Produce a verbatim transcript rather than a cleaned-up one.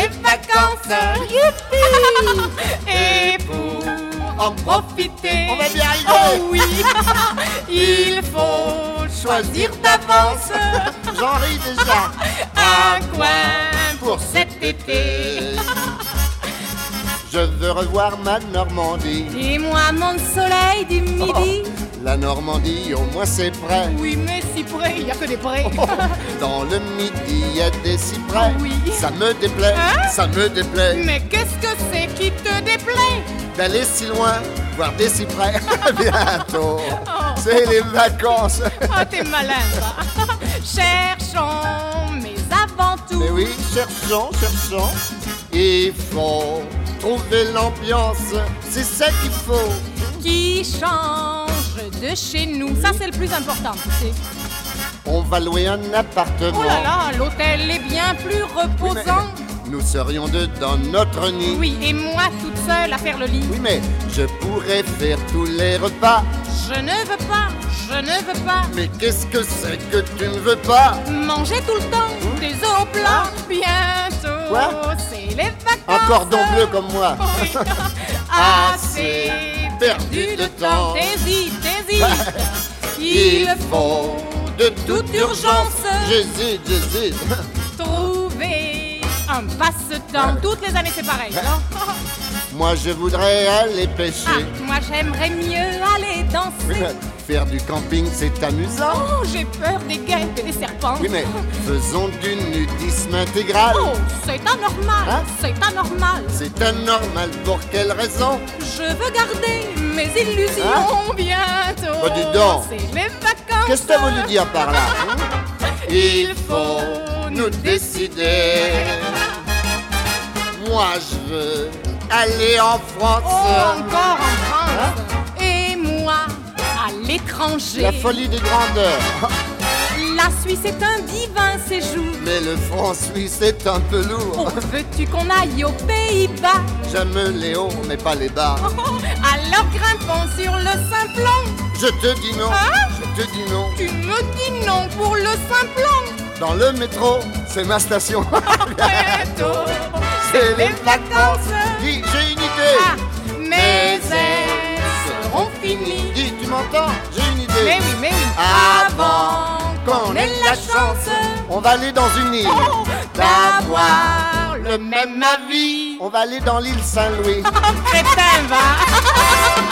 vacances. Youpi! Et pour en profiter, On va bien arriver. oh oui, il faut choisir d'avance J'en ris déjà. un coin pour cet été. Je veux revoir ma Normandie. Et moi, mon soleil du midi. La Normandie, au moins c'est près. Oui, mais si près, il n'y a que des prés. Dans le midi, il y a des cyprès. Oui. Ça me déplaît, Hein? ça me déplaît Mais qu'est-ce que c'est qui te déplaît? d'aller si loin, voir des cyprès. Bientôt, c'est les vacances. Oh, t'es malin, va. Cherchons, mais avant tout, Mais oui, cherchons, cherchons. Il faut trouver l'ambiance, c'est ça qu'il faut. qui change de chez nous. Ça, c'est le plus important, tu sais. On va louer un appartement. Oh là là, l'hôtel est bien plus Oui, mais reposant. nous serions deux dans notre nid. Oui, et moi toute seule à faire le lit. Oui, mais je pourrais faire tous les repas. Je ne veux pas, je ne veux pas Mais qu'est-ce que c'est que tu ne veux pas? manger tout le temps des œufs au plat. Bientôt, Quoi? c'est les vacances. Un cordon bleu comme moi. Oui. Assez perdu de temps. T'hésites, t'hésites. Il Il faut de toute urgence J'hésite, j'hésite. trouver un passe-temps. Toutes les années, c'est pareil, non? Moi, je voudrais aller pêcher. Ah, moi, j'aimerais mieux aller Oui, danser. mais faire du camping, c'est amusant. Oh, j'ai peur des guêpes et des serpents. Oui, mais faisons du nudisme intégral. Oh, c'est anormal, Hein? c'est anormal. C'est anormal, pour quelle raison? Je veux garder mes illusions bientôt. Oh, dis donc. C'est les vacances. Qu'est-ce que t'as voulu dire par là? hein? Il faut nous décider. Moi, je veux aller en France. Oh, encore en France. Et moi, à l'étranger. La folie des grandeurs. La Suisse est un divin séjour. Mais le franc suisse est un peu Oh, lourd. veux-tu qu'on aille aux Pays-Bas? J'aime les hauts, mais pas les bas. Oh, alors grimpons sur le Simplon. Je te dis non, Hein? je te dis non. Tu me dis non pour le Simplon. Dans le métro, c'est ma station. Bientôt, C'est les vacances. Dis, j'ai une idée. Ah, mais elles seront finies. Dis, tu m'entends? J'ai une idée. Mais oui, mais oui. Avant qu'on ait la chance, on va aller dans une île. Oh, d'avoir le même avis. On va aller dans l'île Saint-Louis. Crétin, va.